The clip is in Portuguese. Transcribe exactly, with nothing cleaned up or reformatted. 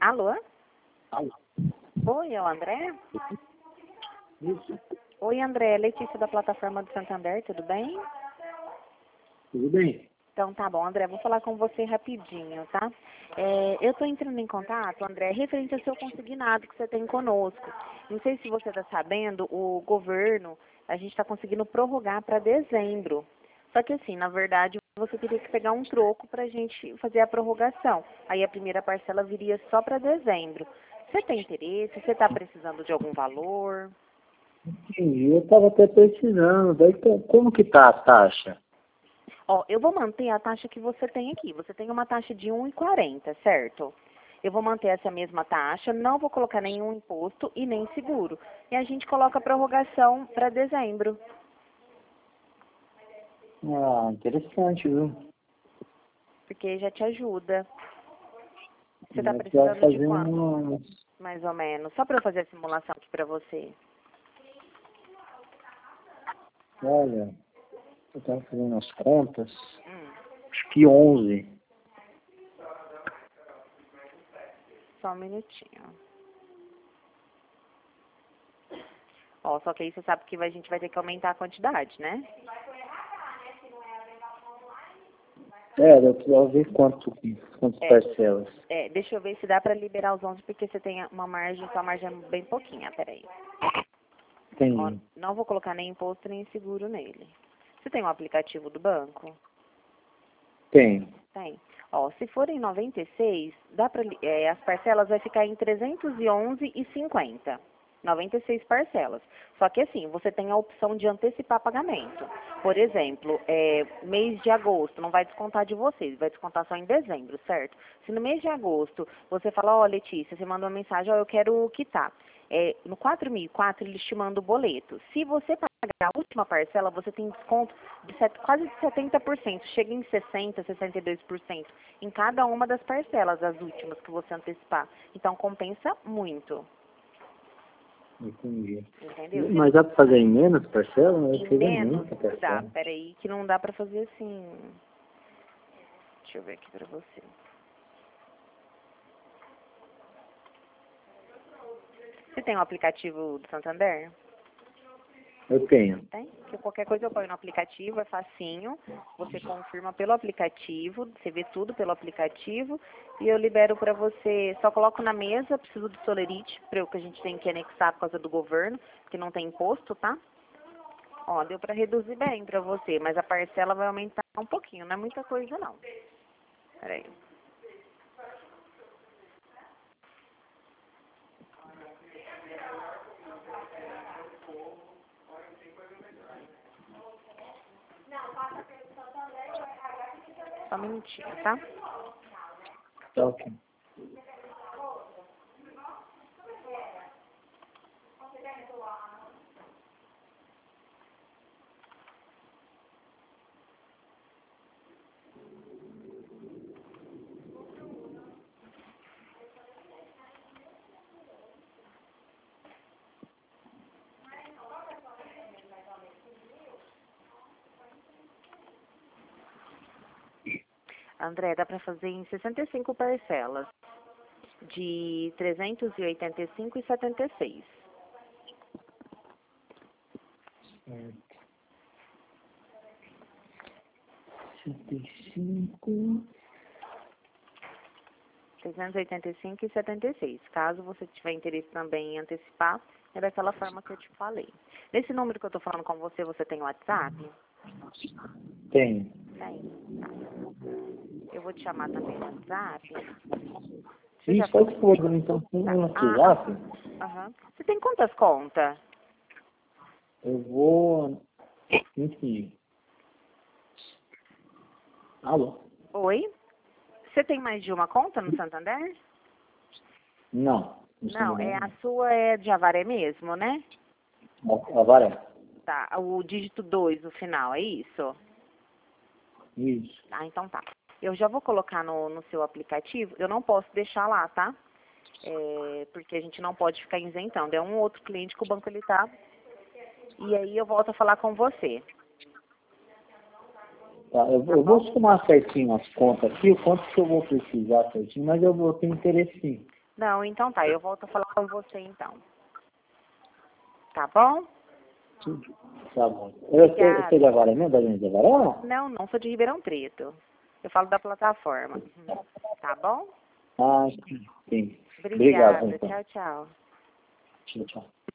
Alô? Alô? Oi, é o André? Isso. Oi, André. Letícia da plataforma do Santander, tudo bem? Tudo bem? Então tá bom, André, vou falar com você rapidinho, tá? É, eu tô entrando em contato, André, referente ao seu consignado que você tem conosco. Não sei se você está sabendo, o governo, a gente está conseguindo prorrogar para dezembro. Só que assim, na verdade, você teria que pegar um troco para a gente fazer a prorrogação. Aí a primeira parcela viria só para dezembro. Você tem interesse? Você está precisando de algum valor? Entendi. Eu estava até precisando. Daí, co- como que tá a taxa? Ó, eu vou manter a taxa que você tem aqui. Você tem uma taxa de um e quarenta, certo? Eu vou manter essa mesma taxa, não vou colocar nenhum imposto e nem seguro. E a gente coloca a prorrogação para dezembro, Ah, interessante, viu? porque já te ajuda. Você está Eu precisava precisando de fazer quanto, um... mais ou menos? Só para eu fazer a simulação aqui para você. Olha, eu estava fazendo as contas. Hum, Acho que onze. só um minutinho. Ó, só que aí você sabe que a gente vai ter que aumentar a quantidade, né? É, eu precisava ver quanto, quantas É. parcelas. É, deixa eu ver se dá para liberar os onze, porque você tem uma margem, sua margem é bem pouquinha, peraí. Ó, Tem. não vou colocar nem imposto nem seguro nele. Você tem um aplicativo do banco? Tem. Tem. Ó, se for em noventa e seis, dá pra, li- é, as parcelas vai ficar em trezentos e onze e cinquenta. noventa e seis parcelas. Só que assim, você tem a opção de antecipar pagamento. Por exemplo, é, mês de agosto, não vai descontar de vocês, vai descontar só em dezembro, certo? Se no mês de agosto você fala, ó, Letícia, você mandou uma mensagem, ó, eu quero quitar. É, no quatro mil e quatro, eles te mandam o boleto. Se você pagar a última parcela, você tem desconto de set- quase de setenta por cento. Chega em sessenta por cento, sessenta e dois por cento em cada uma das parcelas, as últimas que você antecipar. Então, compensa muito. Entendi. Entendeu? Mas dá para fazer em menos parcelas? Eu Em queria menos, muita dá. parcela. Peraí, que não dá pra fazer assim. Deixa eu ver aqui pra você. Você tem um aplicativo do Santander? Eu tenho. Tem? Que qualquer coisa eu ponho no aplicativo, é facinho. Você confirma pelo aplicativo, você vê tudo pelo aplicativo e eu libero pra você. Só coloco na mesa, preciso do Solerite, para o que a gente tem que anexar por causa do governo, que não tem imposto, tá? Ó, deu pra reduzir bem pra você, mas a parcela vai aumentar um pouquinho, não é muita coisa não. Peraí. Só um minutinho, tá? Tá ok. André, dá pra fazer em sessenta e cinco parcelas, de trezentos e oitenta e cinco e setenta e seis. Certo. setenta e cinco. trezentos e oitenta e cinco e setenta e seis. Caso você tiver interesse também em antecipar, é daquela forma que eu te falei. Nesse número que eu tô falando com você, você tem WhatsApp? Tenho. Tem. Tá. Eu vou te chamar também no WhatsApp. Deixa eu já... Isso, pode pôr, então, tem Tá. um Ah, WhatsApp. aham. Você tem quantas contas? Eu vou... Enfim. Alô? Oi? Você tem mais de uma conta no Santander? Não. Não, é a sua é de Avaré mesmo, né? Não. Avaré. Tá, o dígito dois no final, é isso? Isso. Ah, então tá. Eu já vou colocar no, no seu aplicativo, eu não posso deixar lá, tá? É, porque a gente não pode ficar isentando. É um outro cliente que o banco ele tá. E aí eu volto a falar com você. Tá, eu, Tá eu vou bom? somar certinho as contas aqui, o quanto que eu vou precisar certinho, mas eu vou ter interesse sim. Não, então tá, eu volto a falar com você então. Tá bom? Tá bom. Eu sou, eu sou de Avaré, não é da gente de Avaré? Não, não, sou de Ribeirão Preto. Eu falo da plataforma. Tá bom? Ah, sim. Obrigada. Obrigado, então. Tchau, tchau. Tchau, tchau.